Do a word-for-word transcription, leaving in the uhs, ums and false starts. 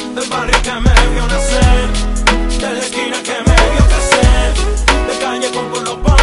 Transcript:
del barrio que me vio nacer, de la esquina que me vio crecer, de calle con por los